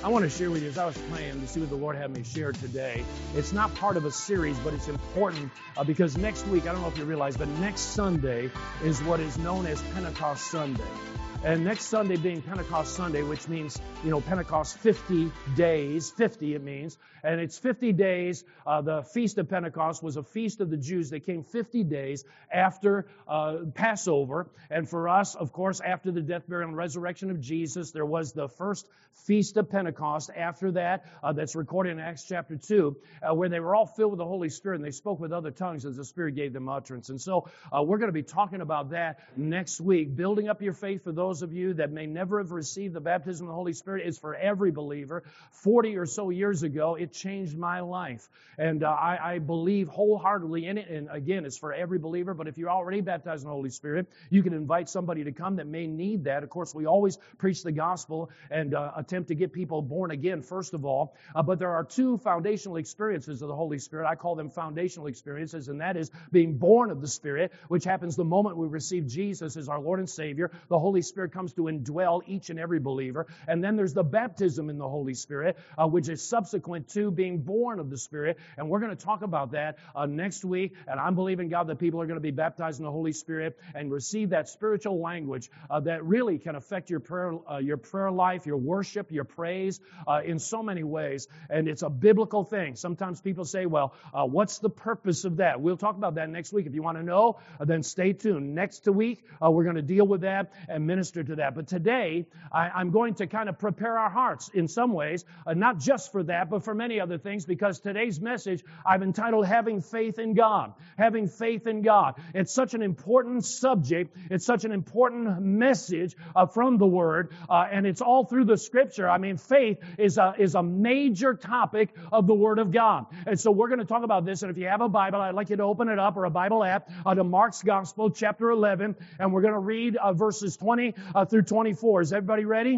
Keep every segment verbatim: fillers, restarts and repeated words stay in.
I want to share with you, as I was praying to see what the Lord had me share today. It's not part of a series, but it's important uh, because next week, I don't know if you realize, but next Sunday is what is known as Pentecost Sunday. And next Sunday being Pentecost Sunday, which means, you know, Pentecost fifty days, fifty it means, and it's fifty days. Uh, the Feast of Pentecost was a feast of the Jews that came fifty days after uh, Passover. And for us, of course, after the death, burial, and resurrection of Jesus, there was the first Feast of Pentecost after that, uh, that's recorded in Acts chapter two, uh, where they were all filled with the Holy Spirit and they spoke with other tongues as the Spirit gave them utterance. And so uh, we're going to be talking about that next week, building up your faith for those of you that may never have received the baptism of the Holy Spirit. Is for every believer. forty or so years ago, it changed my life. And uh, I, I believe wholeheartedly in it. And again, it's for every believer. But if you're already baptized in the Holy Spirit, you can invite somebody to come that may need that. Of course, we always preach the gospel and uh, attempt to get people born again, first of all. Uh, but there are two foundational experiences of the Holy Spirit. I call them foundational experiences, and that is being born of the Spirit, which happens the moment we receive Jesus as our Lord and Savior. The Holy Spirit comes to indwell each and every believer. And then there's the baptism in the Holy Spirit, uh, which is subsequent to being born of the Spirit. And we're going to talk about that uh, next week. And I'm believing, God, that people are going to be baptized in the Holy Spirit and receive that spiritual language uh, that really can affect your prayer, uh, your prayer life, your worship, your praise uh, in so many ways. And it's a biblical thing. Sometimes people say, well, uh, what's the purpose of that? We'll talk about that next week. If you want to know, uh, then stay tuned. Next week, uh, we're going to deal with that and minister to that. But today, I, I'm going to kind of prepare our hearts in some ways, uh, not just for that, but for many other things, because today's message I've entitled Having Faith in God. Having Faith in God. It's such an important subject. It's such an important message uh, from the Word, uh, and it's all through the Scripture. I mean, faith is a, is a major topic of the Word of God. And so we're going to talk about this, and if you have a Bible, I'd like you to open it up, or a Bible app, uh, to Mark's Gospel, chapter eleven, and we're going to read uh, verses twenty uh, through twenty-four. Is everybody ready?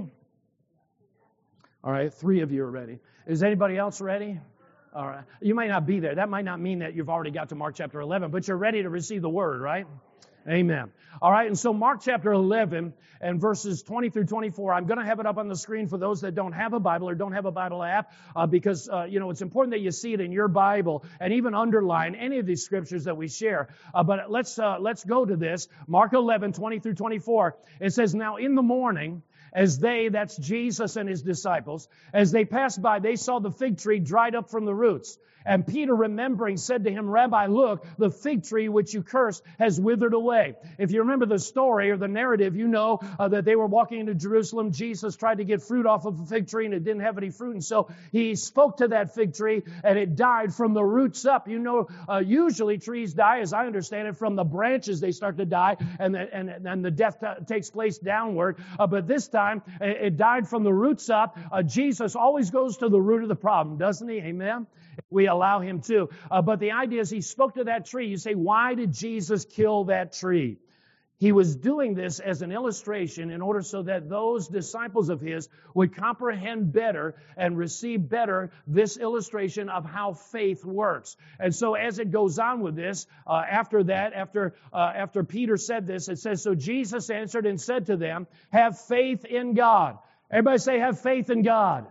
All right, three of you are ready. Is anybody else ready? All right. You might not be there. That might not mean that you've already got to Mark chapter eleven, but you're ready to receive the Word, right? Amen. All right, and so Mark chapter eleven and verses twenty through twenty-four, I'm going to have it up on the screen for those that don't have a Bible or don't have a Bible app, uh, because, uh, you know, it's important that you see it in your Bible and even underline any of these scriptures that we share. Uh, but let's uh, let's go to this. Mark eleven, twenty through twenty-four. It says, "Now in the morning, as they," that's Jesus and his disciples, "as they passed by, they saw the fig tree dried up from the roots. And Peter, remembering, said to him, 'Rabbi, look, the fig tree which you cursed has withered away.'" If you remember the story or the narrative, you know uh, that they were walking into Jerusalem. Jesus tried to get fruit off of a fig tree, and it didn't have any fruit. And so he spoke to that fig tree, and it died from the roots up. You know, uh, usually trees die, as I understand it, from the branches they start to die, and the, and, and the death t- takes place downward. Uh, but this time, it, it died from the roots up. Uh, Jesus always goes to the root of the problem, doesn't he? Amen? We allow him to. Uh, but the idea is he spoke to that tree. You say, why did Jesus kill that tree? He was doing this as an illustration in order so that those disciples of his would comprehend better and receive better this illustration of how faith works. And so as it goes on with this, uh, after that, after uh, after Peter said this, it says, "So Jesus answered and said to them, 'Have faith in God.'" Everybody say, "Have faith in God."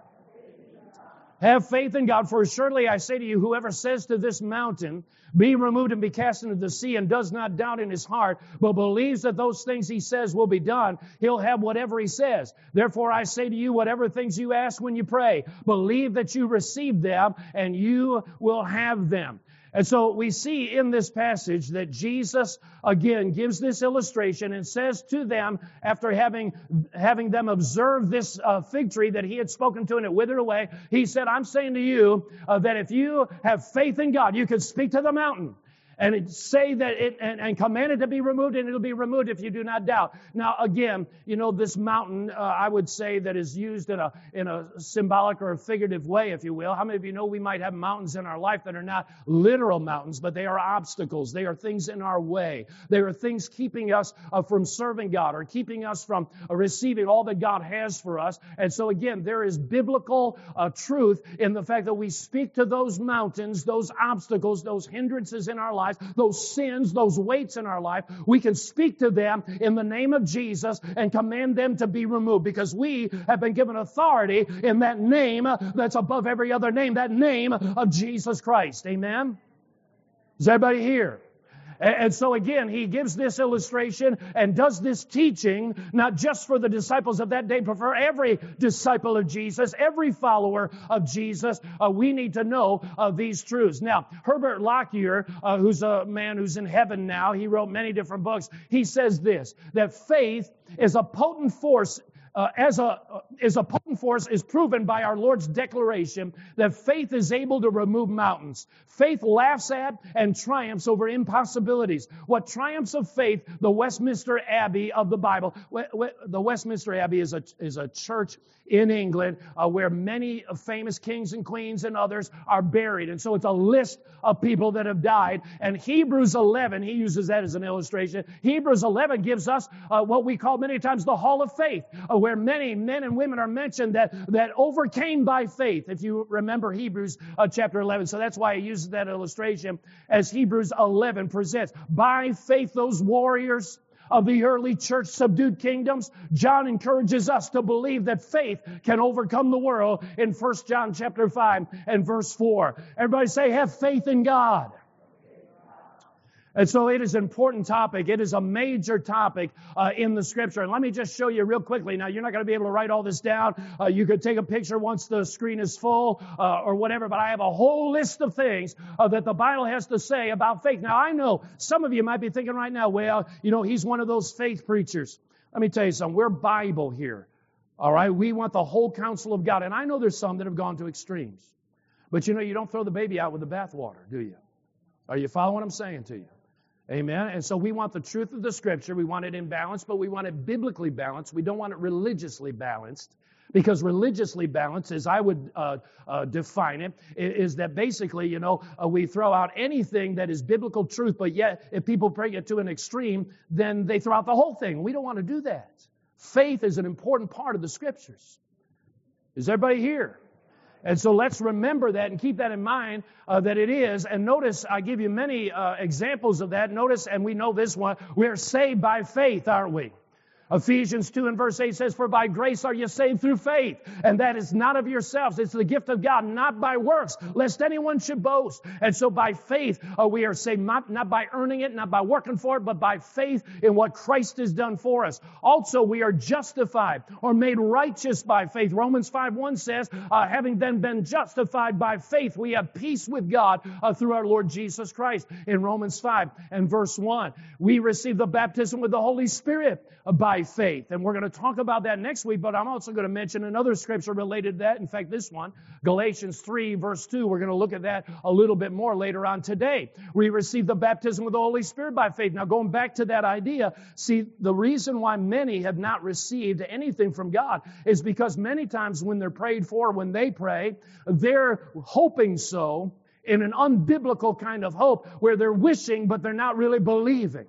Have faith in God, for surely I say to you, whoever says to this mountain, 'Be removed and be cast into the sea,' and does not doubt in his heart, but believes that those things he says will be done, he'll have whatever he says. Therefore I say to you, whatever things you ask when you pray, believe that you receive them, and you will have them." And so we see in this passage that Jesus, again, gives this illustration and says to them, after having having them observe this uh, fig tree that he had spoken to and it withered away, he said, "I'm saying to you uh, that if you have faith in God, you can speak to the mountain and it say that it and, and command it to be removed, and it'll be removed if you do not doubt." Now, again, you know, this mountain, uh, I would say, that is used in a in a symbolic or a figurative way, if you will. How many of you know we might have mountains in our life that are not literal mountains, but they are obstacles. They are things in our way. They are things keeping us uh, from serving God or keeping us from uh, receiving all that God has for us. And so, again, there is biblical uh, truth in the fact that we speak to those mountains, those obstacles, those hindrances in our life, lives, those sins, those weights in our life, we can speak to them in the name of Jesus and command them to be removed, because we have been given authority in that name that's above every other name, that name of Jesus Christ. Amen? Is everybody here? And so again, he gives this illustration and does this teaching, not just for the disciples of that day, but for every disciple of Jesus, every follower of Jesus. Uh, we need to know uh, these truths. Now, Herbert Lockyer, uh, who's a man who's in heaven now, he wrote many different books. He says this, that faith is a potent force Uh, as a uh, is a potent force is proven by our Lord's declaration that faith is able to remove mountains. Faith laughs at and triumphs over impossibilities. What triumphs of faith, the Westminster Abbey of the Bible. The Westminster Abbey is a is a church in England uh, where many famous kings and queens and others are buried, and so it's a list of people that have died. And Hebrews eleven, he uses that as an illustration. Hebrews eleven gives us uh, what we call many times the Hall of Faith, uh, where many men and women are mentioned that, that overcame by faith, if you remember Hebrews uh, chapter eleven. So that's why he uses that illustration as Hebrews eleven presents. By faith, those warriors of the early church subdued kingdoms. John encourages us to believe that faith can overcome the world in First John chapter five and verse four. Everybody say, have faith in God. And so it is an important topic. It is a major topic uh, in the Scripture. And let me just show you real quickly. Now, you're not going to be able to write all this down. Uh, you could take a picture once the screen is full uh, or whatever. But I have a whole list of things uh, that the Bible has to say about faith. Now, I know some of you might be thinking right now, well, you know, he's one of those faith preachers. Let me tell you something. We're Bible here. All right? We want the whole counsel of God. And I know there's some that have gone to extremes. But, you know, you don't throw the baby out with the bathwater, do you? Are you following what I'm saying to you? Amen. And so we want the truth of the Scripture. We want it in balance, but we want it biblically balanced. We don't want it religiously balanced, because religiously balanced, as I would uh, uh, define it, is that basically, you know, uh, we throw out anything that is biblical truth, but yet if people bring it to an extreme, then they throw out the whole thing. We don't want to do that. Faith is an important part of the Scriptures. Is everybody here? And so let's remember that and keep that in mind, uh, that it is. And notice, I give you many uh, examples of that. Notice, and we know this one, we're saved by faith, aren't we? Ephesians two and verse eight says, for by grace are you saved through faith, and that is not of yourselves. It's the gift of God, not by works, lest anyone should boast. And so by faith, uh, we are saved, not, not by earning it, not by working for it, but by faith in what Christ has done for us. Also, we are justified or made righteous by faith. Romans five one says, uh, having then been justified by faith, we have peace with God uh, through our Lord Jesus Christ. In Romans five and verse one, we receive the baptism with the Holy Spirit uh, by faith. And we're going to talk about that next week, but I'm also going to mention another scripture related to that. In fact, this one, Galatians three, verse two, we're going to look at that a little bit more later on today. We receive the baptism with the Holy Spirit by faith. Now, going back to that idea, see, the reason why many have not received anything from God is because many times when they're prayed for, when they pray, they're hoping so in an unbiblical kind of hope where they're wishing, but they're not really believing.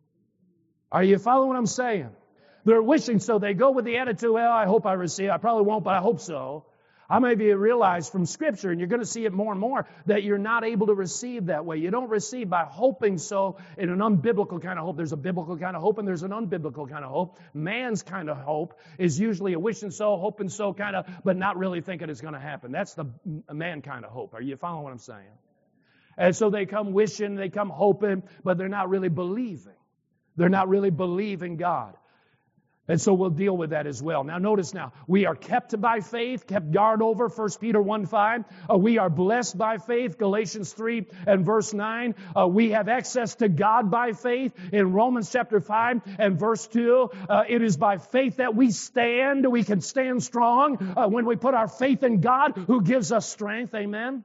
Are you following what I'm saying? They're wishing, so they go with the attitude, well, I hope I receive. I probably won't, but I hope so. I may be realized from Scripture, and you're going to see it more and more, that you're not able to receive that way. You don't receive by hoping so in an unbiblical kind of hope. There's a biblical kind of hope, and there's an unbiblical kind of hope. Man's kind of hope is usually a wishing so, hoping so kind of, but not really thinking it's going to happen. That's the man kind of hope. Are you following what I'm saying? And so they come wishing, they come hoping, but they're not really believing. They're not really believing God. And so we'll deal with that as well. Now notice now, we are kept by faith, kept guard over, First Peter one five. Uh, we are blessed by faith, Galatians three and verse nine. Uh, we have access to God by faith in Romans chapter five and verse two. Uh, it is by faith that we stand. We can stand strong uh, when we put our faith in God who gives us strength. Amen.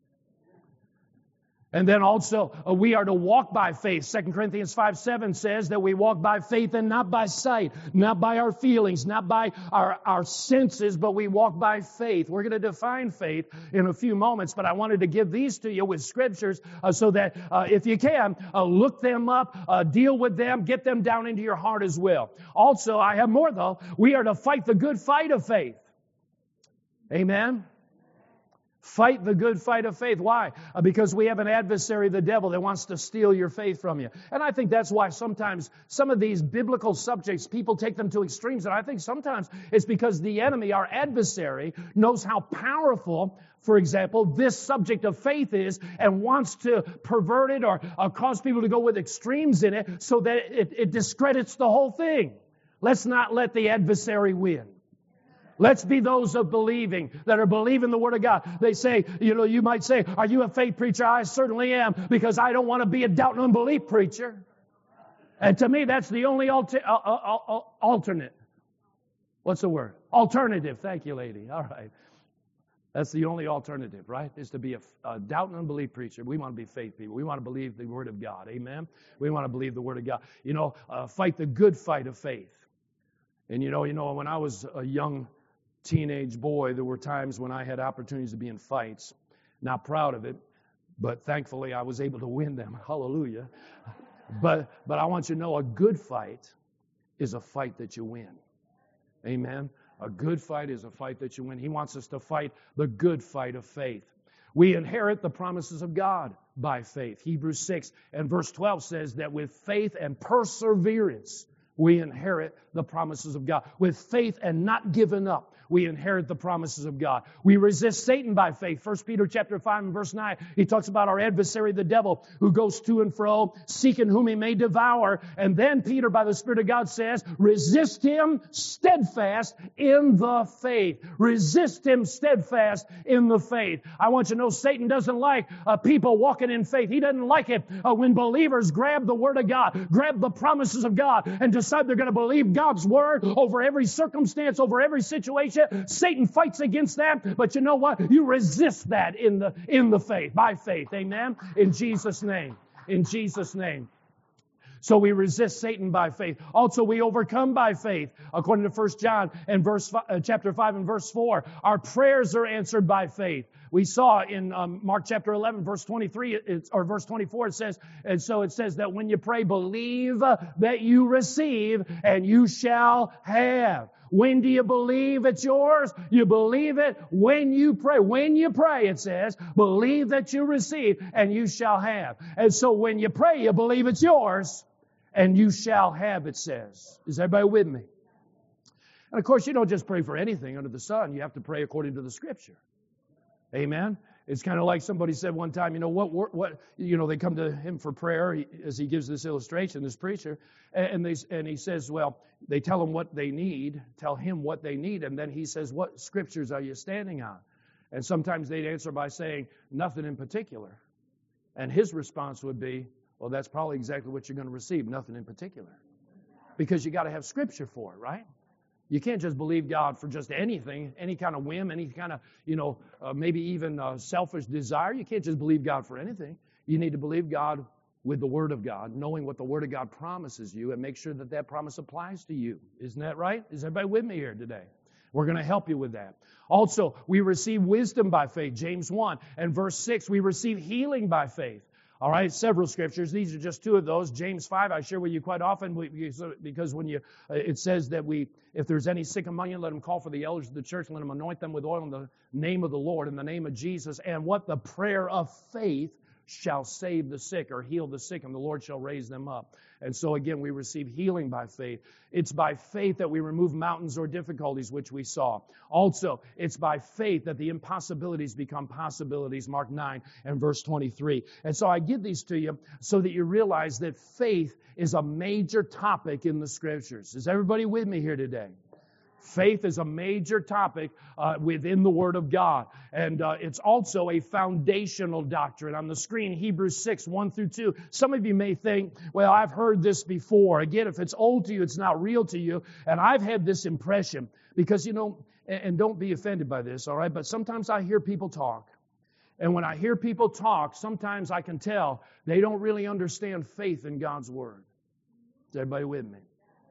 And then also, uh, we are to walk by faith. Second Corinthians five seven says that we walk by faith and not by sight, not by our feelings, not by our, our senses, but we walk by faith. We're going to define faith in a few moments, but I wanted to give these to you with scriptures uh, so that uh, if you can, uh, look them up, uh, deal with them, get them down into your heart as well. Also, I have more though. We are to fight the good fight of faith. Amen. Fight the good fight of faith. Why? Uh, because we have an adversary, the devil, that wants to steal your faith from you. And I think that's why sometimes some of these biblical subjects, people take them to extremes. And I think sometimes it's because the enemy, our adversary, knows how powerful, for example, this subject of faith is and wants to pervert it or uh, cause people to go with extremes in it so that it, it discredits the whole thing. Let's not let the adversary win. Let's be those of believing, that are believing the Word of God. They say, you know, you might say, are you a faith preacher? I certainly am, because I don't want to be a doubt and unbelief preacher. And to me, that's the only alter, uh, uh, uh, alternate. What's the word? Alternative. Thank you, lady. All right. That's the only alternative, right? Is to be a, a doubt and unbelief preacher. We want to be faith people. We want to believe the Word of God. Amen? We want to believe the Word of God. You know, uh, fight the good fight of faith. And you know, you know, when I was a young teenage boy, there were times when I had opportunities to be in fights. Not proud of it, but thankfully I was able to win them. Hallelujah. But but I want you to know, a good fight is a fight that you win. Amen. A good fight is a fight that you win. He wants us to fight the good fight of faith. We inherit the promises of God by faith. Hebrews six and verse twelve says that with faith and perseverance, we inherit the promises of God. With faith and not giving up, we inherit the promises of God. We resist Satan by faith. First Peter chapter five and verse nine, he talks about our adversary, the devil, who goes to and fro, seeking whom he may devour. And then Peter, by the Spirit of God, says, resist him steadfast in the faith. Resist him steadfast in the faith. I want you to know, Satan doesn't like uh, people walking in faith. He doesn't like it uh, when believers grab the Word of God, grab the promises of God, and decide they're going to believe God's Word over every circumstance, over every situation. Satan fights against that, but you know what? You resist that in the in the faith, by faith. Amen? In Jesus' name. In Jesus' name. So we resist Satan by faith. Also, we overcome by faith. According to First John and verse uh, chapter five and verse four, our prayers are answered by faith. We saw in um, Mark chapter eleven, verse twenty-three, it's, or verse twenty-four, it says, and so it says that when you pray, believe that you receive and you shall have. When do you believe it's yours? You believe it when you pray. When you pray, it says, believe that you receive and you shall have. And so when you pray, you believe it's yours and you shall have, it says. Is everybody with me? And of course, you don't just pray for anything under the sun. You have to pray according to the Scripture. Amen? It's kind of like somebody said one time, you know, what, what, you know, they come to him for prayer he, as he gives this illustration, this preacher, and they, and he says, well, they tell him what they need, tell him what they need, and then he says, what scriptures are you standing on? And sometimes they'd answer by saying, nothing in particular. And his response would be, well, that's probably exactly what you're going to receive, nothing in particular. Because you got to have scripture for it, right? You can't just believe God for just anything, any kind of whim, any kind of, you know, uh, maybe even uh, selfish desire. You can't just believe God for anything. You need to believe God with the Word of God, knowing what the Word of God promises you, and make sure that that promise applies to you. Isn't that right? Is everybody with me here today? We're going to help you with that. Also, we receive wisdom by faith. James one and verse six, we receive healing by faith. All right, several scriptures. These are just two of those. James five, I share with you quite often because when you, it says that we, if there's any sick among you, let them call for the elders of the church, let them anoint them with oil in the name of the Lord, in the name of Jesus. And what the prayer of faith shall save the sick or heal the sick, and the Lord shall raise them up. And so again, we receive healing by faith. It's by faith that we remove mountains or difficulties, which we saw. Also, it's by faith that the impossibilities become possibilities, Mark nine and verse twenty-three. And so I give these to you so that you realize that faith is a major topic in the Scriptures. Is everybody with me here today? Faith is a major topic uh, within the Word of God. And uh, it's also a foundational doctrine. On the screen, Hebrews six, one through two. Some of you may think, well, I've heard this before. Again, if it's old to you, it's not real to you. And I've had this impression because, you know, and, and don't be offended by this, all right? But sometimes I hear people talk. And when I hear people talk, sometimes I can tell they don't really understand faith in God's Word. Is everybody with me?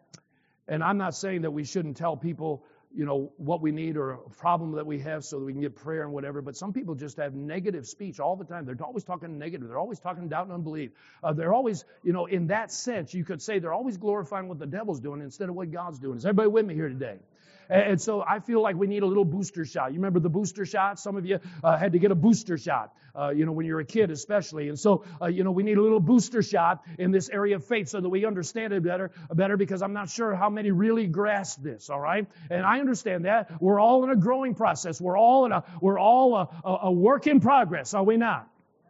And I'm not saying that we shouldn't tell people, you know, what we need or a problem that we have so that we can get prayer and whatever. But some people just have negative speech all the time. They're always talking negative. They're always talking doubt and unbelief. Uh, they're always, you know, in that sense, you could say they're always glorifying what the devil's doing instead of what God's doing. Is everybody with me here today? And, and so I feel like we need a little booster shot. You remember the booster shot? Some of you uh, had to get a booster shot, uh, you know, when you're a kid especially. And so, uh, you know, we need a little booster shot in this area of faith so that we understand it better, better because I'm not sure how many really grasp this, all right? And I understand that. We're all in a growing process. We're all in a, we're all a, a, a work in progress, are we not?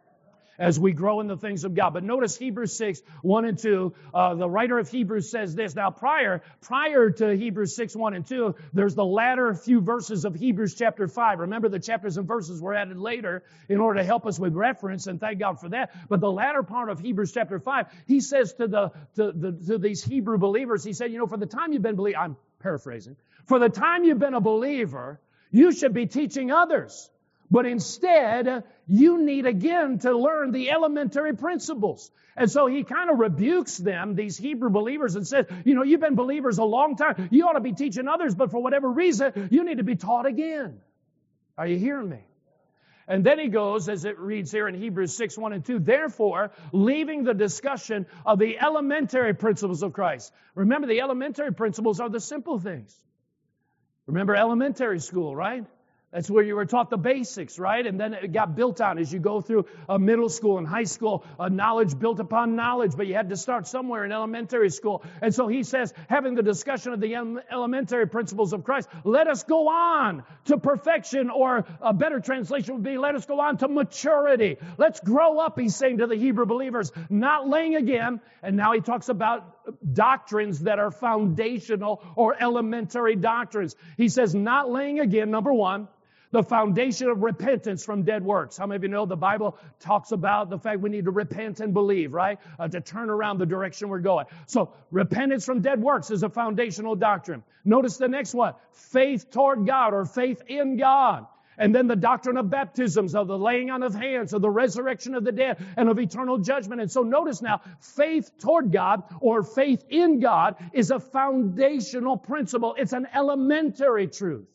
As we grow in the things of God. But notice Hebrews six, one and two, uh, the writer of Hebrews says this. Now prior, prior to Hebrews six, one and two, there's the latter few verses of Hebrews chapter five. Remember, the chapters and verses were added later in order to help us with reference, and thank God for that. But the latter part of Hebrews chapter five, he says to the, to the, to these Hebrew believers, he said, you know, for the time you've been believer, I'm paraphrasing, for the time you've been a believer, you should be teaching others. But instead, you need again to learn the elementary principles. And so he kind of rebukes them, these Hebrew believers, and says, you know, you've been believers a long time. You ought to be teaching others, but for whatever reason, you need to be taught again. Are you hearing me? And then he goes, as it reads here in Hebrews six, one and two, therefore, leaving the discussion of the elementary principles of Christ. Remember, the elementary principles are the simple things. Remember elementary school, right? That's where you were taught the basics, right? And then it got built on as you go through uh, middle school and high school, uh, knowledge built upon knowledge, but you had to start somewhere in elementary school. And so he says, having the discussion of the elementary principles of Christ, let us go on to perfection, or a better translation would be, let us go on to maturity. Let's grow up, he's saying to the Hebrew believers, not laying again. And now he talks about doctrines that are foundational or elementary doctrines. He says, not laying again, number one, the foundation of repentance from dead works. How many of you know the Bible talks about the fact we need to repent and believe, right? Uh, to turn around the direction we're going. So repentance from dead works is a foundational doctrine. Notice the next one, faith toward God or faith in God. And then the doctrine of baptisms, of the laying on of hands, of the resurrection of the dead, and of eternal judgment. And so notice now, faith toward God or faith in God is a foundational principle. It's an elementary truth.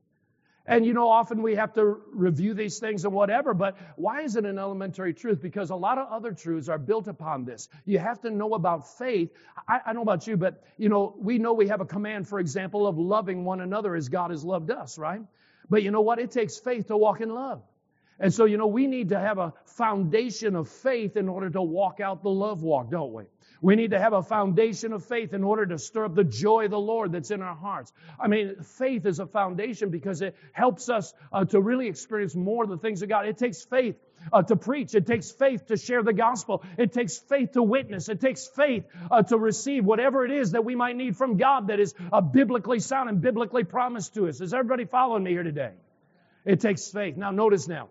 And, you know, often we have to review these things and whatever, but why is it an elementary truth? Because a lot of other truths are built upon this. You have to know about faith. I, I don't know about you, but, you know, we know we have a command, for example, of loving one another as God has loved us, right? But you know what? It takes faith to walk in love. And so, you know, we need to have a foundation of faith in order to walk out the love walk, don't we? We need to have a foundation of faith in order to stir up the joy of the Lord that's in our hearts. I mean, faith is a foundation because it helps us uh, to really experience more of the things of God. It takes faith uh, to preach. It takes faith to share the gospel. It takes faith to witness. It takes faith uh, to receive whatever it is that we might need from God that is uh, biblically sound and biblically promised to us. Is everybody following me here today? It takes faith. Now, notice now.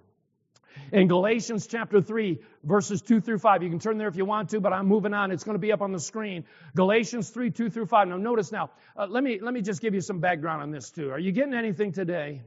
In Galatians chapter three, verses two through five. You can turn there if you want to, but I'm moving on. It's going to be up on the screen. Galatians three, two through five. Now notice now, uh, let me let me just give you some background on this too. Are you getting anything today?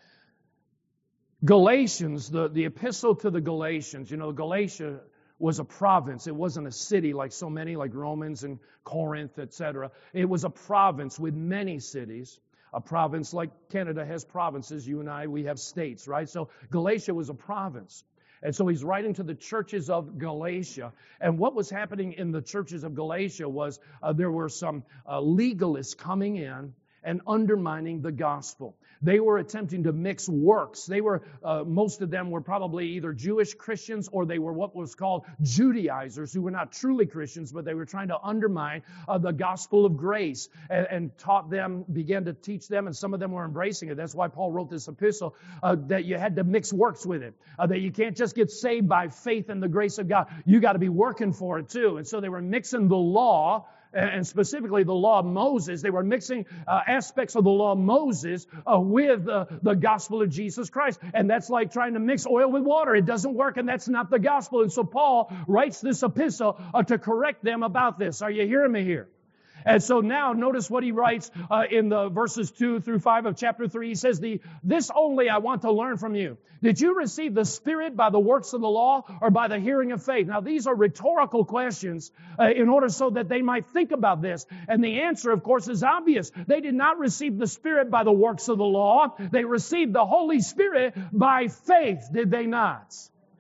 Galatians, the, the epistle to the Galatians, you know, Galatia was a province. It wasn't a city like so many, like Romans and Corinth, et cetera. It was a province with many cities. A province like Canada has provinces. You and I, we have states, right? So Galatia was a province. And so he's writing to the churches of Galatia. And what was happening in the churches of Galatia was uh, there were some uh, legalists coming in and undermining the gospel. They were attempting to mix works. They were, uh, most of them were probably either Jewish Christians or they were what was called Judaizers, who were not truly Christians, but they were trying to undermine uh, the gospel of grace and, and taught them, began to teach them, and some of them were embracing it. That's why Paul wrote this epistle, uh, that you had to mix works with it, uh, that you can't just get saved by faith in the grace of God. You got to be working for it too. And so they were mixing the law, and specifically the law of Moses. They were mixing uh, aspects of the law of Moses uh, with uh, the gospel of Jesus Christ. And that's like trying to mix oil with water. It doesn't work, and that's not the gospel. And so Paul writes this epistle uh, to correct them about this. Are you hearing me here? And so now notice what he writes uh, in the verses two through five of chapter three. He says, "The this only I want to learn from you. Did you receive the Spirit by the works of the law or by the hearing of faith?" Now these are rhetorical questions uh, in order so that they might think about this. And the answer, of course, is obvious. They did not receive the Spirit by the works of the law. They received the Holy Spirit by faith, did they not?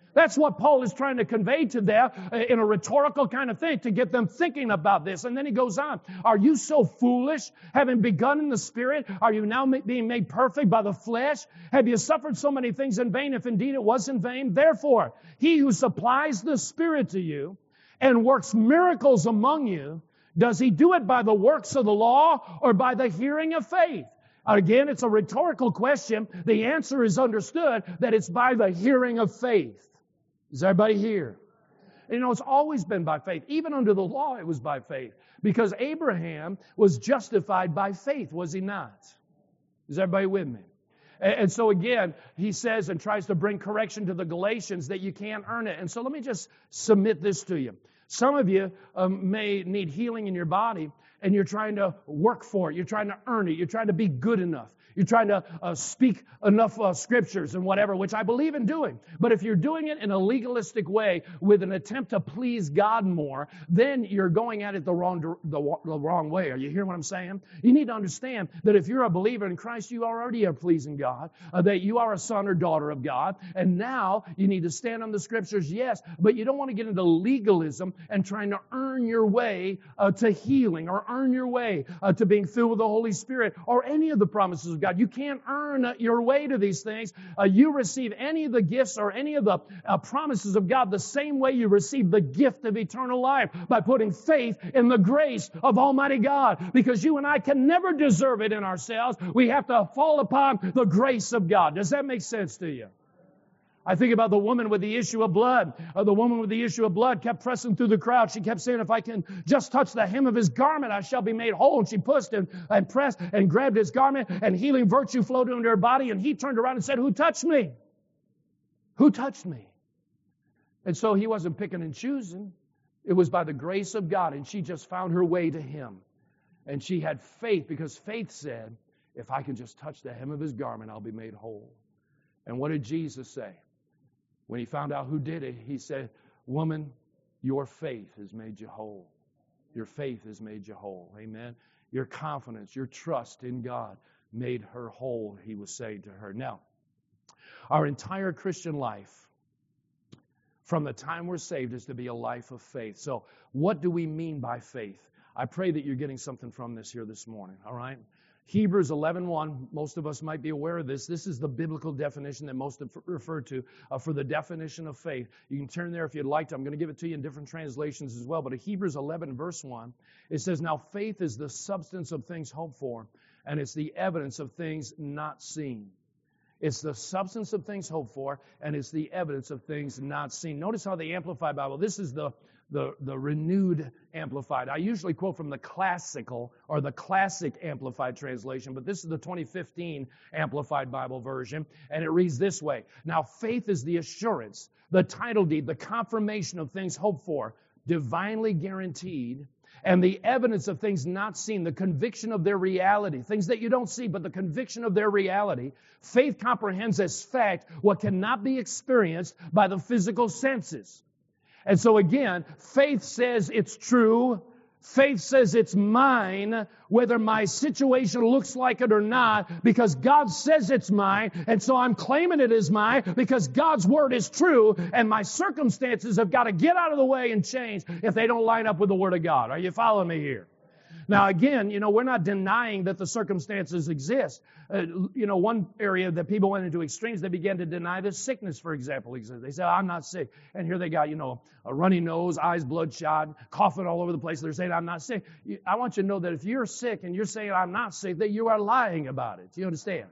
That's what Paul is trying to convey to them in a rhetorical kind of thing, to get them thinking about this. And then he goes on, are you so foolish, having begun in the Spirit? Are you now being made perfect by the flesh? Have you suffered so many things in vain, if indeed it was in vain? Therefore, he who supplies the Spirit to you and works miracles among you, does he do it by the works of the law or by the hearing of faith? Again, it's a rhetorical question. The answer is understood that it's by the hearing of faith. Is everybody here? You know, it's always been by faith. Even under the law, it was by faith. Because Abraham was justified by faith, was he not? Is everybody with me? And so again, he says and tries to bring correction to the Galatians that you can't earn it. And so let me just submit this to you. Some of you um, may need healing in your body, and you're trying to work for it. You're trying to earn it. You're trying to be good enough. You're trying to uh, speak enough uh, scriptures and whatever, which I believe in doing. But if you're doing it in a legalistic way with an attempt to please God more, then you're going at it the wrong the, the wrong way. Are you hearing what I'm saying? You need to understand that if you're a believer in Christ, you already are pleasing God, uh, that you are a son or daughter of God, and now you need to stand on the scriptures, yes, but you don't want to get into legalism and trying to earn your way uh, to healing or earn your way uh, to being filled with the Holy Spirit or any of the promises of God. You can't earn uh, your way to these things. Uh, you receive any of the gifts or any of the uh, promises of God the same way you receive the gift of eternal life, by putting faith in the grace of Almighty God. Because you and I can never deserve it in ourselves. We have to fall upon the grace of God. Does that make sense to you? I think about the woman with the issue of blood. Uh, the woman with the issue of blood kept pressing through the crowd. She kept saying, if I can just touch the hem of his garment, I shall be made whole. And she pushed and, and pressed and grabbed his garment, and healing virtue flowed into her body. And he turned around and said, who touched me? Who touched me? And so he wasn't picking and choosing. It was by the grace of God. And she just found her way to him. And she had faith, because faith said, if I can just touch the hem of his garment, I'll be made whole. And what did Jesus say? When he found out who did it, he said, woman, your faith has made you whole. Your faith has made you whole. Amen. Your confidence, your trust in God made her whole, he was saying to her. Now, our entire Christian life, from the time we're saved, is to be a life of faith. So what do we mean by faith? I pray that you're getting something from this here this morning, all right? Hebrews eleven one, most of us might be aware of this. This is the biblical definition that most have referred to uh, for the definition of faith. You can turn there if you'd like to. I'm going to give it to you in different translations as well. But in Hebrews eleven verse one, it says, now faith is the substance of things hoped for, and it's the evidence of things not seen. It's the substance of things hoped for, and it's the evidence of things not seen. Notice how the Amplified Bible, this is the The, the renewed Amplified. I usually quote from the classical or the classic Amplified translation, but this is the twenty fifteen Amplified Bible version, and it reads this way. Now, faith is the assurance, the title deed, the confirmation of things hoped for, divinely guaranteed, and the evidence of things not seen, the conviction of their reality, things that you don't see, but the conviction of their reality. Faith comprehends as fact what cannot be experienced by the physical senses. And so again, faith says it's true. Faith says it's mine, whether my situation looks like it or not, because God says it's mine, and so I'm claiming it as mine because God's word is true, and my circumstances have got to get out of the way and change if they don't line up with the word of God. Are you following me here? Now, again, you know, we're not denying that the circumstances exist. Uh, you know, one area that people went into extremes, they began to deny that sickness, for example, exists. They said, I'm not sick. And here they got, you know, a runny nose, eyes bloodshot, coughing all over the place. They're saying, I'm not sick. I want you to know that if you're sick and you're saying, I'm not sick, that you are lying about it. Do you understand?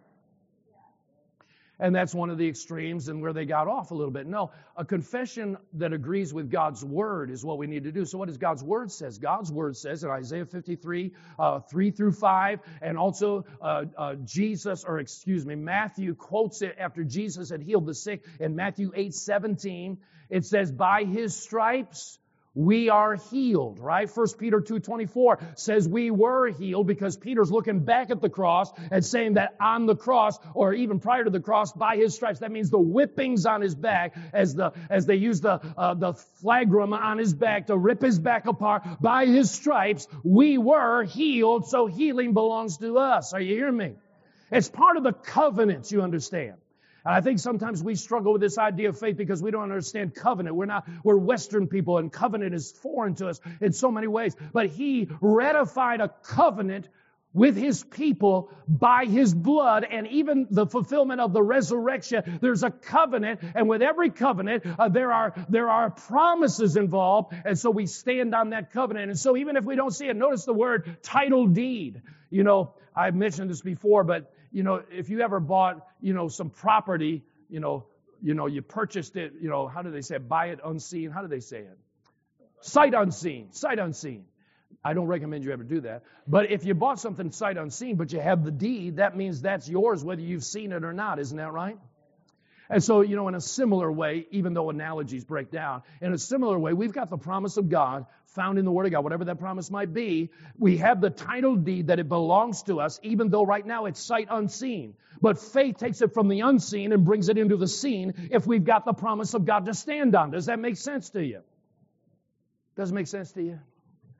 And that's one of the extremes and where they got off a little bit. No, a confession that agrees with God's word is what we need to do. So what does God's word says? God's word says in Isaiah fifty-three, uh, three through five, and also uh, uh, Jesus, or excuse me, Matthew quotes it after Jesus had healed the sick in Matthew eight seventeen. It says, by his stripes we are healed, right? First Peter two twenty-four says we were healed, because Peter's looking back at the cross and saying that on the cross, or even prior to the cross, by his stripes. That means the whippings on his back, as the as they use the uh, the flagrum on his back to rip his back apart. By his stripes we were healed, so healing belongs to us. Are you hearing me? It's part of the covenant, you understand. And I think sometimes we struggle with this idea of faith because we don't understand covenant. We're not, we're Western people, and covenant is foreign to us in so many ways. But He ratified a covenant with His people by His blood, and even the fulfillment of the resurrection. There's a covenant, and with every covenant, uh, there are there are promises involved, and so we stand on that covenant. And so even if we don't see it, notice the word title deed. You know, I've mentioned this before, but you know, if you ever bought, you know, some property, you know, you know, you purchased it, you know, how do they say it? Buy it unseen. How do they say it? Sight unseen. Sight unseen. I don't recommend you ever do that. But if you bought something sight unseen, but you have the deed, that means that's yours whether you've seen it or not. Isn't that right? And so, you know, in a similar way, even though analogies break down, in a similar way, we've got the promise of God found in the Word of God, whatever that promise might be. We have the title deed that it belongs to us, even though right now it's sight unseen. But faith takes it from the unseen and brings it into the seen if we've got the promise of God to stand on. Does that make sense to you? Does it make sense to you?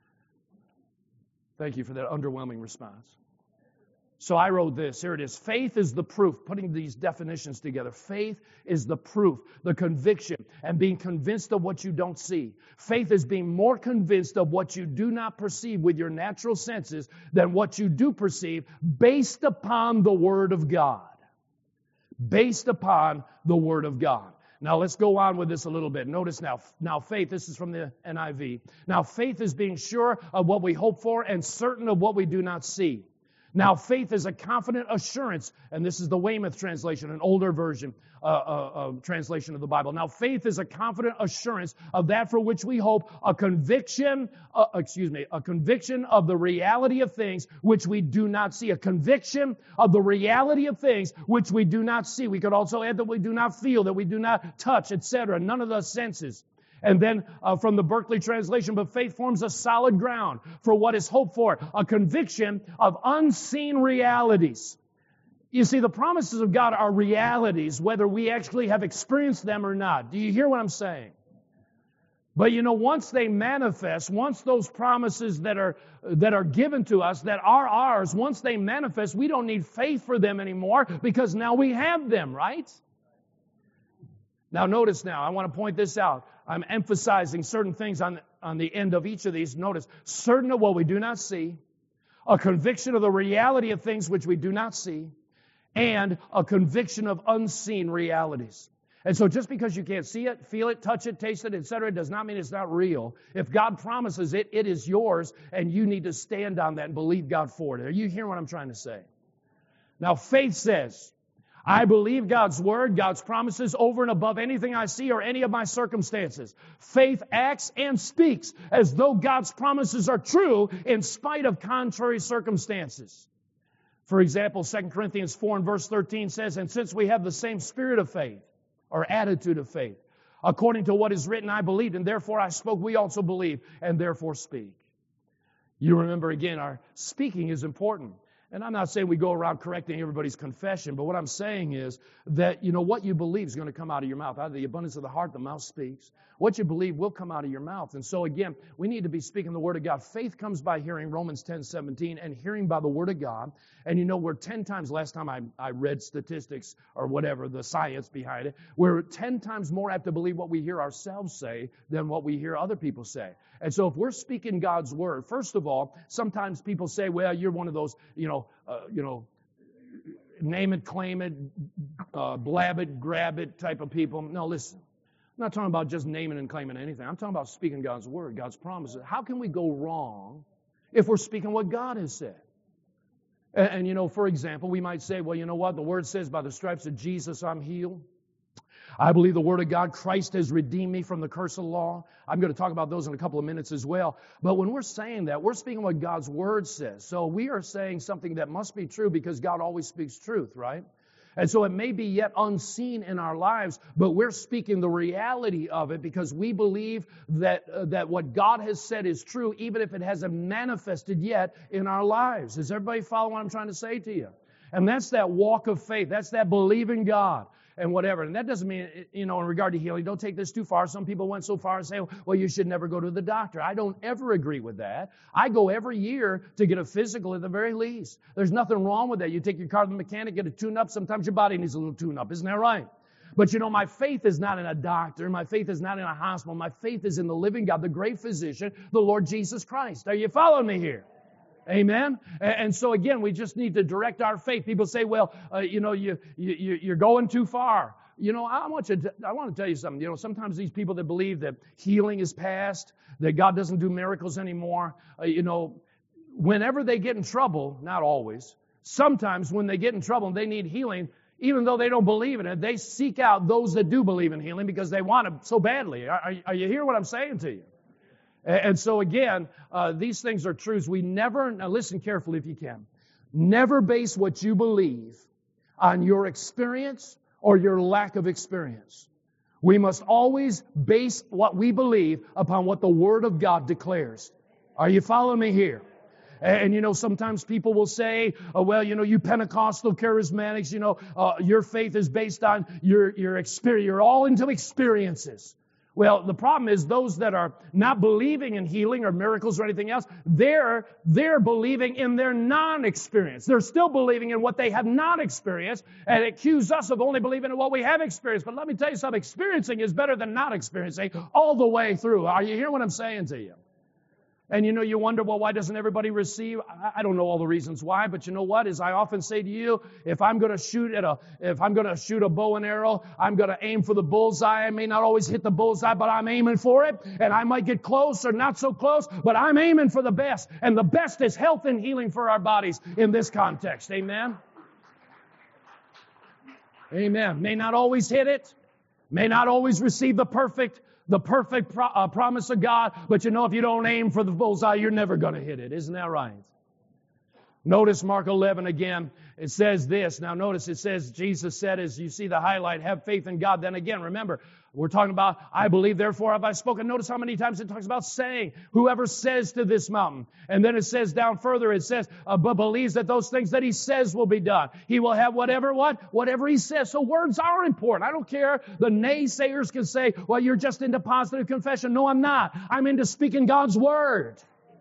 Thank you for that underwhelming response. So I wrote this. Here it is. Faith is the proof. Putting these definitions together. Faith is the proof, the conviction, and being convinced of what you don't see. Faith is being more convinced of what you do not perceive with your natural senses than what you do perceive based upon the Word of God. Based upon the Word of God. Now let's go on with this a little bit. Notice now, now faith, this is from the N I V. Now faith is being sure of what we hope for and certain of what we do not see. Now faith is a confident assurance, and this is the Weymouth translation, an older version, uh, uh, uh, translation of the Bible. Now faith is a confident assurance of that for which we hope, a conviction, uh, excuse me, a conviction of the reality of things which we do not see. A conviction of the reality of things which we do not see. We could also add that we do not feel, that we do not touch, et cetera. None of the senses. And then uh, from the Berkeley translation, but faith forms a solid ground for what is hoped for, a conviction of unseen realities. You see, the promises of God are realities, whether we actually have experienced them or not. Do you hear what I'm saying? But you know, once they manifest, once those promises that are that are given to us, that are ours, once they manifest, we don't need faith for them anymore because now we have them, right? Now notice now, I want to point this out. I'm emphasizing certain things on, on the end of each of these. Notice, certain of what we do not see, a conviction of the reality of things which we do not see, and a conviction of unseen realities. And so just because you can't see it, feel it, touch it, taste it, et cetera, does not mean it's not real. If God promises it, it is yours, and you need to stand on that and believe God for it. Are you hearing what I'm trying to say? Now, faith says, I believe God's Word, God's promises over and above anything I see or any of my circumstances. Faith acts and speaks as though God's promises are true in spite of contrary circumstances. For example, Second Corinthians four and verse thirteen says, and since we have the same spirit of faith, or attitude of faith, according to what is written, I believed, and therefore I spoke, we also believe, and therefore speak. You remember again, our speaking is important. And I'm not saying we go around correcting everybody's confession, but what I'm saying is that, you know, what you believe is going to come out of your mouth. Out of the abundance of the heart, the mouth speaks. What you believe will come out of your mouth. And so, again, we need to be speaking the Word of God. Faith comes by hearing, Romans ten seventeen, and hearing by the Word of God. And, you know, we're ten times, last time I, I read statistics or whatever, the science behind it, we're ten times more apt to believe what we hear ourselves say than what we hear other people say. And so if we're speaking God's Word, first of all, sometimes people say, well, you're one of those, you know, uh, you know, name it, claim it, uh, blab it, grab it type of people. No, listen. I'm not talking about just naming and claiming anything. I'm talking about speaking God's Word, God's promises. How can we go wrong if we're speaking what God has said? And, and, you know, for example, we might say, well, you know what? The Word says, by the stripes of Jesus, I'm healed. I believe the Word of God, Christ has redeemed me from the curse of the law. I'm going to talk about those in a couple of minutes as well. But when we're saying that, we're speaking what God's Word says. So we are saying something that must be true because God always speaks truth, right? And so it may be yet unseen in our lives, but we're speaking the reality of it because we believe that uh, that what God has said is true, even if it hasn't manifested yet in our lives. Does everybody follow what I'm trying to say to you? And that's that walk of faith. That's that believing God. and whatever. And that doesn't mean, you know, in regard to healing, don't take this too far. Some people went so far as say, well, you should never go to the doctor. I don't ever agree with that. I go every year to get a physical at the very least. There's nothing wrong with that. You take your car to the mechanic, get a tune-up. Sometimes your body needs a little tune-up. Isn't that right? But you know, my faith is not in a doctor. My faith is not in a hospital. My faith is in the living God, the great physician, the Lord Jesus Christ. Are you following me here? Amen. And so again, we just need to direct our faith. People say, well, uh, you know, you, you, you're going too far. You know, I want you to, I want to tell you something. You know, sometimes these people that believe that healing is past, that God doesn't do miracles anymore, uh, you know, whenever they get in trouble, not always, sometimes when they get in trouble and they need healing, even though they don't believe in it, they seek out those that do believe in healing because they want it so badly. Are, are you hearing what I'm saying to you? And so again, uh, these things are truths. We never, now listen carefully if you can, never base what you believe on your experience or your lack of experience. We must always base what we believe upon what the Word of God declares. Are you following me here? And, and you know, sometimes people will say, oh, well, you know, you Pentecostal charismatics, you know, uh, your faith is based on your, your experience. You're all into experiences. Well, the problem is those that are not believing in healing or miracles or anything else, they're, they're believing in their non-experience. They're still believing in what they have not experienced and accuse us of only believing in what we have experienced. But let me tell you something, experiencing is better than not experiencing all the way through. Are you hearing what I'm saying to you? And you know, you wonder, well, why doesn't everybody receive? I don't know all the reasons why, but you know what? As I often say to you, if I'm going to shoot at a, if I'm going to shoot a bow and arrow, I'm going to aim for the bullseye. I may not always hit the bullseye, but I'm aiming for it. And I might get close or not so close, but I'm aiming for the best. And the best is health and healing for our bodies in this context. Amen? Amen. May not always hit it. May not always receive the perfect The perfect pro- uh, promise of God, but you know, if you don't aim for the bullseye, you're never going to hit it. Isn't that right? Notice Mark eleven again. It says this. Now notice it says, Jesus said, as you see the highlight, have faith in God. Then again, remember, we're talking about, I believe, therefore have I spoken. Notice how many times it talks about saying, whoever says to this mountain. And then it says down further, it says, uh, but believes that those things that he says will be done. He will have whatever, what? Whatever he says. So words are important. I don't care. The naysayers can say, well, you're just into positive confession. No, I'm not. I'm into speaking God's word.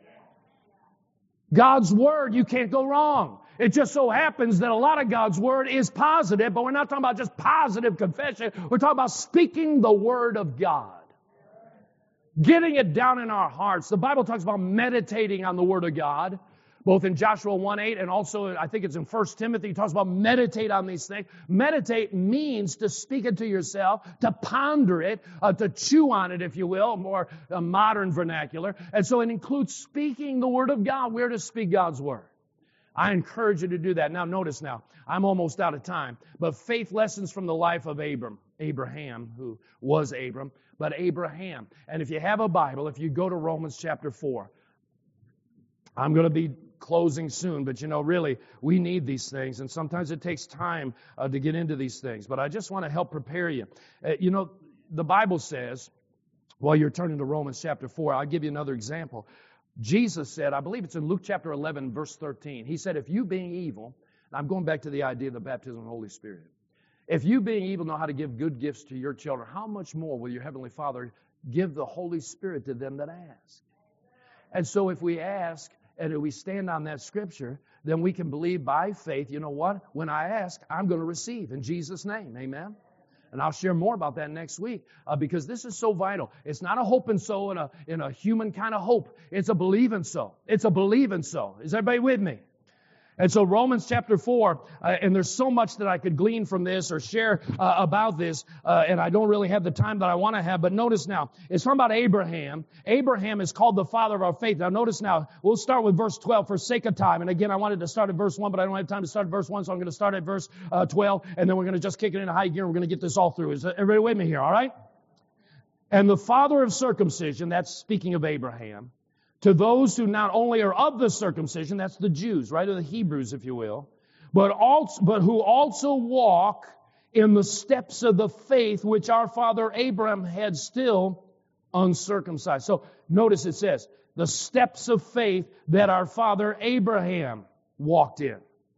God's word, you can't go wrong. It just so happens that a lot of God's word is positive, but we're not talking about just positive confession. We're talking about speaking the word of God. Getting it down in our hearts. The Bible talks about meditating on the word of God, both in Joshua one eight and also I think it's in First Timothy. It talks about meditate on these things. Meditate means to speak it to yourself, to ponder it, uh, to chew on it, if you will, more uh, modern vernacular. And so it includes speaking the word of God. We're to speak God's word. I encourage you to do that. Now, notice now, I'm almost out of time, but faith lessons from the life of Abram, Abraham, who was Abram, but Abraham. And if you have a Bible, if you go to Romans chapter four, I'm going to be closing soon, but you know, really, we need these things, and sometimes it takes time uh, to get into these things, but I just want to help prepare you. Uh, you know, the Bible says, while you're turning to Romans chapter four, I'll give you another example. Jesus said, I believe it's in Luke chapter eleven, verse thirteen. He said, if you being evil, and I'm going back to the idea of the baptism of the Holy Spirit. If you being evil know how to give good gifts to your children, how much more will your Heavenly Father give the Holy Spirit to them that ask? And so if we ask, and if we stand on that scripture, then we can believe by faith, you know what? When I ask, I'm going to receive in Jesus' name. Amen? And I'll share more about that next week uh, because this is so vital. It's not a hope and so in a, in a human kind of hope. It's a believe and so. It's a believe and so. Is everybody with me? And so Romans chapter four, uh, and there's so much that I could glean from this or share uh, about this, uh, and I don't really have the time that I want to have, but notice now, it's talking about Abraham. Abraham is called the father of our faith. Now notice now, we'll start with verse twelve for sake of time. And again, I wanted to start at verse one, but I don't have time to start at verse one, so I'm going to start at verse uh, twelve, and then we're going to just kick it into high gear, and we're going to get this all through. Is everybody with me here, all right? And the father of circumcision, that's speaking of Abraham, to those who not only are of the circumcision, that's the Jews, right, or the Hebrews, if you will, but also, but who also walk in the steps of the faith which our father Abraham had still uncircumcised. So notice it says, the steps of faith that our father Abraham walked in.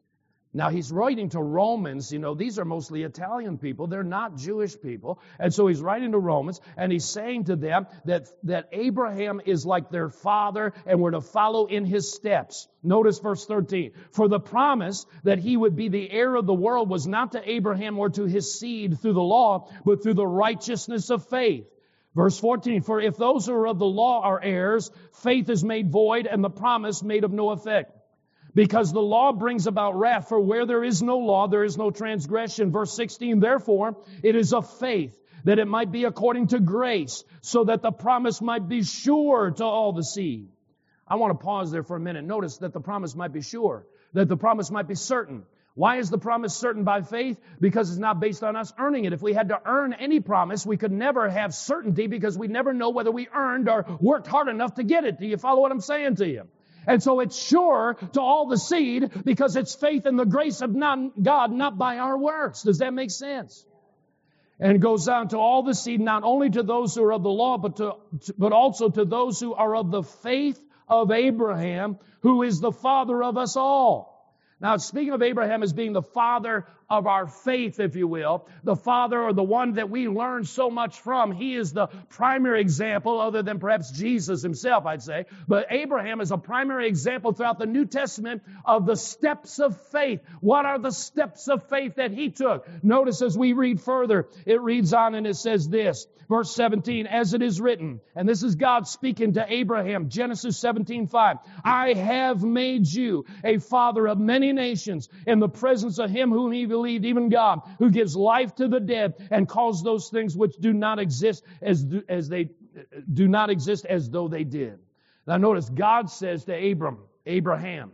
Now, he's writing to Romans. You know, these are mostly Italian people. They're not Jewish people. And so he's writing to Romans, and he's saying to them that, that Abraham is like their father, and we're to follow in his steps. Notice verse thirteen. For the promise that he would be the heir of the world was not to Abraham or to his seed through the law, but through the righteousness of faith. Verse fourteen. For if those who are of the law are heirs, faith is made void, and the promise made of no effect. Because the law brings about wrath, for where there is no law, there is no transgression. Verse sixteen, therefore, it is of faith, that it might be according to grace, so that the promise might be sure to all the seed. I want to pause there for a minute. Notice that the promise might be sure, that the promise might be certain. Why is the promise certain by faith? Because it's not based on us earning it. If we had to earn any promise, we could never have certainty because we never know whether we earned or worked hard enough to get it. Do you follow what I'm saying to you? And so it's sure to all the seed because it's faith in the grace of not God, not by our works. Does that make sense? And it goes on to all the seed, not only to those who are of the law, but to, but also to those who are of the faith of Abraham, who is the father of us all. Now, speaking of Abraham as being the father of our faith, if you will, the father or the one that we learn so much from, he is the primary example, other than perhaps Jesus himself, I'd say. But Abraham is a primary example throughout the New Testament of the steps of faith. What are the steps of faith that he took? Notice as we read further, it reads on and it says this, verse seventeen, as it is written, and this is God speaking to Abraham, Genesis seventeen five, I have made you a father of many nations in the presence of him whom he believed, even God, who gives life to the dead and calls those things which do not exist as, as they do not exist as though they did. Now notice, God says to Abram, Abraham,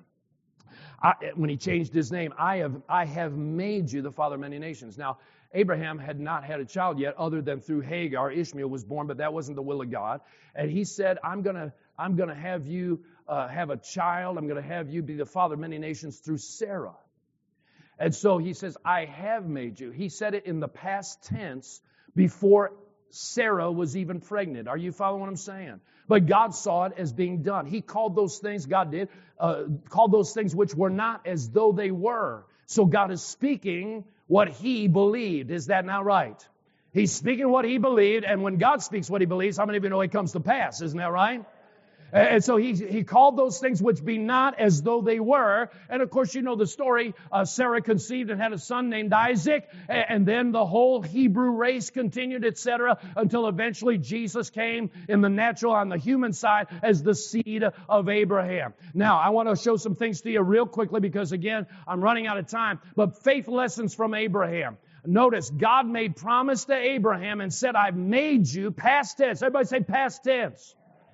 I, when he changed his name, I have, I have made you the father of many nations. Now, Abraham had not had a child yet other than through Hagar. Ishmael was born, but that wasn't the will of God. And he said, I'm going to I'm going to have you uh, have a child. I'm going to have you be the father of many nations through Sarah. And so he says, I have made you. He said it in the past tense before Sarah was even pregnant. Are you following what I'm saying? But God saw it as being done. He called those things, God did, uh, called those things which were not as though they were. So God is speaking what he believed. Is that not right? He's speaking what he believed, and when God speaks what he believes, how many of you know it comes to pass? Isn't that right? And so he he called those things which be not as though they were. And of course, you know the story. Uh, Sarah conceived and had a son named Isaac. And then the whole Hebrew race continued, et cetera, until eventually Jesus came in the natural, on the human side, as the seed of Abraham. Now, I want to show some things to you real quickly because, again, I'm running out of time. But faith lessons from Abraham. Notice, God made promise to Abraham and said, I've made you, past tense. Everybody say past tense.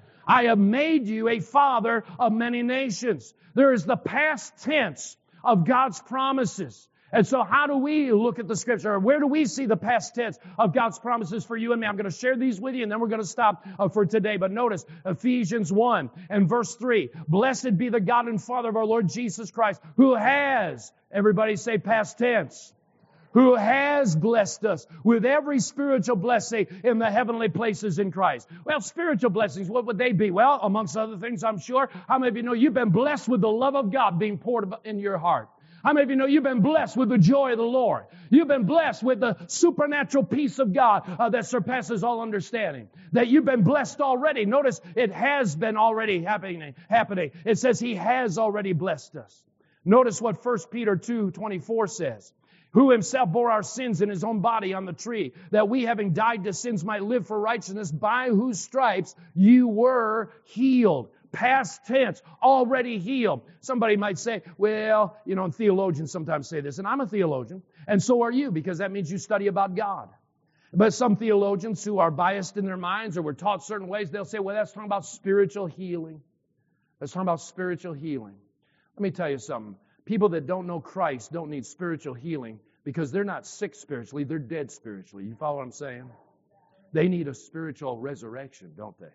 I have made you a father of many nations. There is the past tense of God's promises. And so how do we look at the Scripture? Where do we see the past tense of God's promises for you and me? I'm going to share these with you, and then we're going to stop uh, for today. But notice Ephesians one and verse three. Blessed be the God and Father of our Lord Jesus Christ, who has, everybody say past tense, who has blessed us with every spiritual blessing in the heavenly places in Christ. Well, spiritual blessings, what would they be? Well, amongst other things, I'm sure, how many of you know you've been blessed with the love of God being poured in your heart? How many of you know you've been blessed with the joy of the Lord? You've been blessed with the supernatural peace of God uh, that surpasses all understanding. That you've been blessed already. Notice it has been already happening. happening. It says He has already blessed us. Notice what First Peter two twenty-four says. Who himself bore our sins in his own body on the tree, that we, having died to sins, might live for righteousness, by whose stripes you were healed. Past tense, already healed. Somebody might say, well, you know, and theologians sometimes say this, and I'm a theologian, and so are you, because that means you study about God. But some theologians who are biased in their minds or were taught certain ways, they'll say, well, that's talking about spiritual healing. That's talking about spiritual healing. Let me tell you something. People that don't know Christ don't need spiritual healing because they're not sick spiritually, they're dead spiritually. You follow what I'm saying? They need a spiritual resurrection, don't they?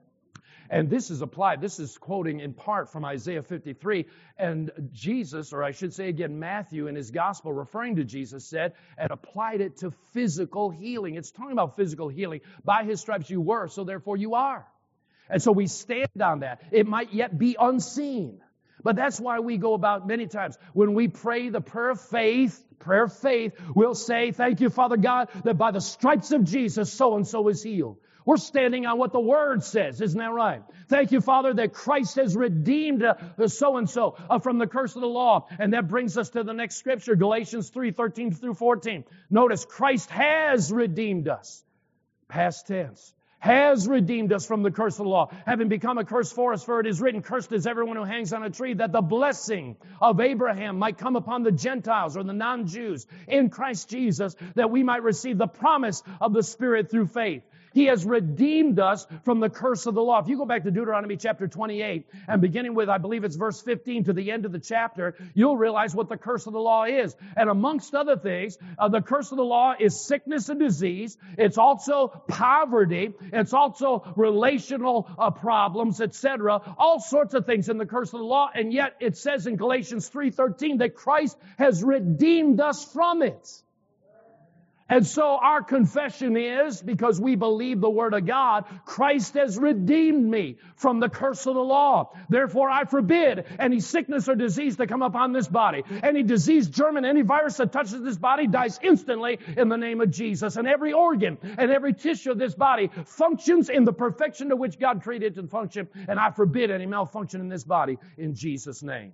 And this is applied. This is quoting in part from Isaiah fifty-three. And Jesus, or I should say again, Matthew in his gospel, referring to Jesus, said and applied it to physical healing. It's talking about physical healing. By his stripes you were, so therefore you are. And so we stand on that. It might yet be unseen. But that's why we go about many times. When we pray the prayer of faith, prayer of faith, we'll say, thank you, Father God, that by the stripes of Jesus, so-and-so is healed. We're standing on what the Word says. Isn't that right? Thank you, Father, that Christ has redeemed uh, so-and-so uh, from the curse of the law. And that brings us to the next scripture, Galatians three, thirteen through fourteen. Notice, Christ has redeemed us. Past tense. Has redeemed us from the curse of the law, having become a curse for us, for it is written, cursed is everyone who hangs on a tree, that the blessing of Abraham might come upon the Gentiles or the non-Jews in Christ Jesus, that we might receive the promise of the Spirit through faith. He has redeemed us from the curse of the law. If you go back to Deuteronomy chapter twenty-eight, and beginning with, I believe it's verse fifteen to the end of the chapter, you'll realize what the curse of the law is. And amongst other things, uh, the curse of the law is sickness and disease. It's also poverty. It's also relational uh, problems, et cetera. All sorts of things in the curse of the law. And yet it says in Galatians three thirteen that Christ has redeemed us from it. And so our confession is, because we believe the Word of God, Christ has redeemed me from the curse of the law. Therefore I forbid any sickness or disease to come upon this body. Any disease, germ, any virus that touches this body dies instantly in the name of Jesus. And every organ and every tissue of this body functions in the perfection to which God created it to function. And I forbid any malfunction in this body in Jesus' name.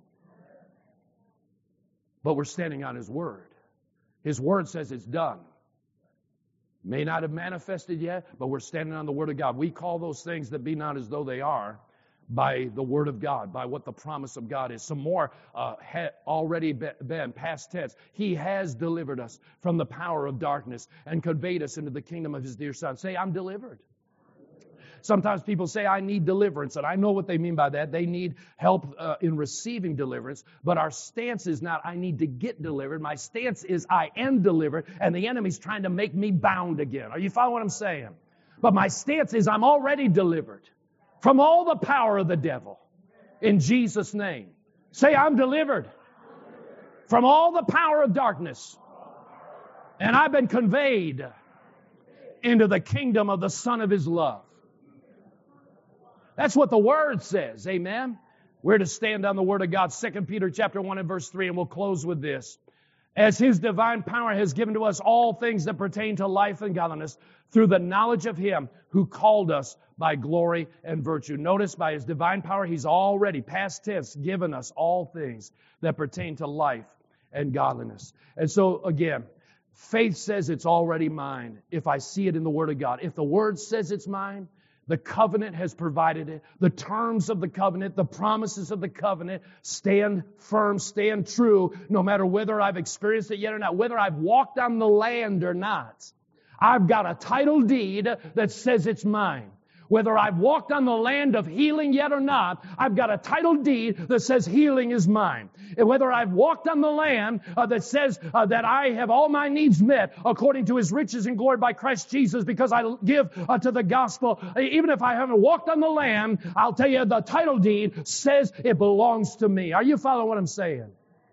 But we're standing on His Word. His Word says it's done. May not have manifested yet, but we're standing on the Word of God. We call those things that be not as though they are by the Word of God, by what the promise of God is. Some more uh, had already been, past tense. He has delivered us from the power of darkness and conveyed us into the kingdom of His dear Son. Say, I'm delivered. Sometimes people say, I need deliverance, and I know what they mean by that. They need help uh, in receiving deliverance, but our stance is not, I need to get delivered. My stance is, I am delivered, and the enemy's trying to make me bound again. Are you following what I'm saying? But my stance is, I'm already delivered from all the power of the devil in Jesus' name. Say, I'm delivered from all the power of darkness, and I've been conveyed into the kingdom of the Son of His love. That's what the Word says. Amen. We're to stand on the Word of God. Second Peter chapter one and verse three, and we'll close with this. As His divine power has given to us all things that pertain to life and godliness through the knowledge of Him who called us by glory and virtue. Notice, by His divine power, He's already, past tense, given us all things that pertain to life and godliness. And so, again, faith says it's already mine if I see it in the Word of God. If the Word says it's mine, the covenant has provided it. The terms of the covenant, the promises of the covenant stand firm, stand true, no matter whether I've experienced it yet or not, whether I've walked on the land or not. I've got a title deed that says it's mine. Whether I've walked on the land of healing yet or not, I've got a title deed that says healing is mine. And whether I've walked on the land uh, that says uh, that I have all my needs met according to His riches and glory by Christ Jesus because I give uh, to the gospel, even if I haven't walked on the land, I'll tell you the title deed says it belongs to me. Are you following what I'm saying?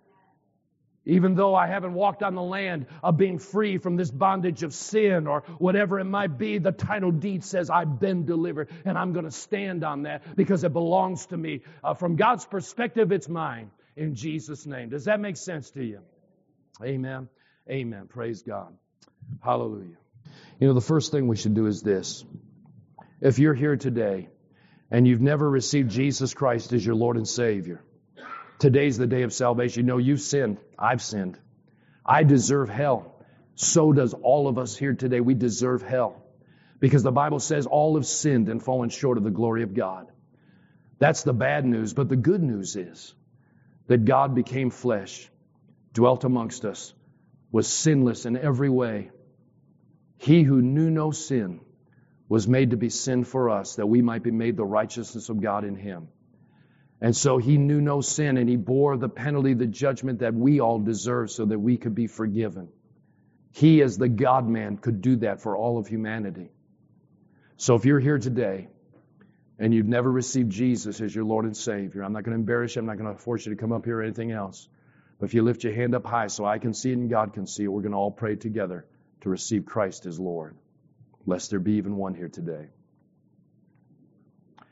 Even though I haven't walked on the land of being free from this bondage of sin or whatever it might be, the title deed says I've been delivered, and I'm going to stand on that because it belongs to me. Uh, from God's perspective, it's mine in Jesus' name. Does that make sense to you? Amen. Amen. Praise God. Hallelujah. You know, the first thing we should do is this. If you're here today and you've never received Jesus Christ as your Lord and Savior, today's the day of salvation. You know, you've sinned. I've sinned. I deserve hell. So does all of us here today. We deserve hell. Because the Bible says all have sinned and fallen short of the glory of God. That's the bad news. But the good news is that God became flesh, dwelt amongst us, was sinless in every way. He who knew no sin was made to be sin for us, that we might be made the righteousness of God in Him. And so He knew no sin, and He bore the penalty, the judgment that we all deserve so that we could be forgiven. He, as the God-man, could do that for all of humanity. So if you're here today and you've never received Jesus as your Lord and Savior, I'm not going to embarrass you. I'm not going to force you to come up here or anything else. But if you lift your hand up high so I can see it and God can see it, we're going to all pray together to receive Christ as Lord. Lest there be even one here today.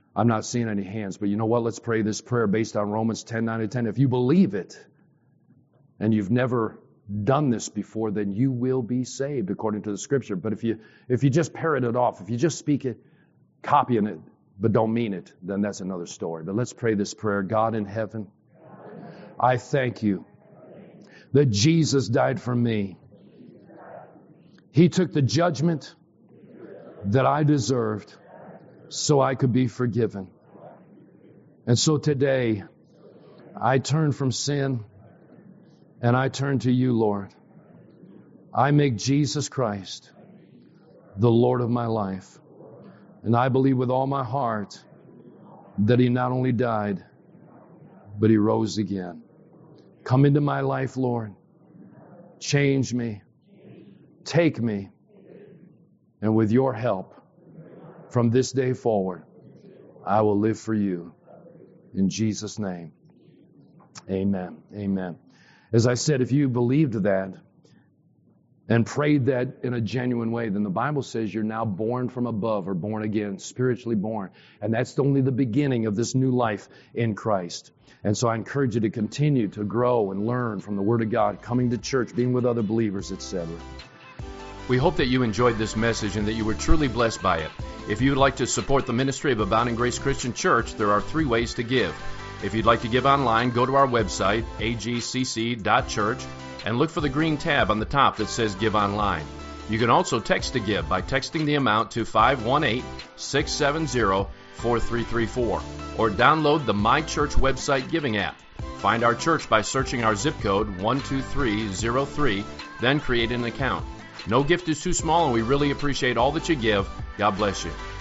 I'm not seeing any hands, but you know what? Let's pray this prayer based on Romans ten, nine, and ten. If you believe it, and you've never done this before, then you will be saved according to the Scripture. But if you if you just parrot it off, if you just speak it, copying it, but don't mean it, then that's another story. But let's pray this prayer. God in heaven, I thank you that Jesus died for me. He took the judgment that I deserved so I could be forgiven. And so today, I turn from sin and I turn to you, Lord. I make Jesus Christ the Lord of my life. And I believe with all my heart that He not only died, but He rose again. Come into my life, Lord. Change me. Take me. And with your help, from this day forward, I will live for you. In Jesus' name, amen. Amen. As I said, if you believed that and prayed that in a genuine way, then the Bible says you're now born from above, or born again, spiritually born. And that's only the beginning of this new life in Christ. And so I encourage you to continue to grow and learn from the Word of God, coming to church, being with other believers, et cetera. We hope that you enjoyed this message and that you were truly blessed by it. If you would like to support the ministry of Abounding Grace Christian Church, there are three ways to give. If you'd like to give online, go to our website, a g c c dot church, and look for the green tab on the top that says Give Online. You can also text to give by texting the amount to five one eight, six seven zero, four three three four, or download the My Church website giving app. Find our church by searching our zip code one two three zero three, then create an account. No gift is too small, and we really appreciate all that you give. God bless you.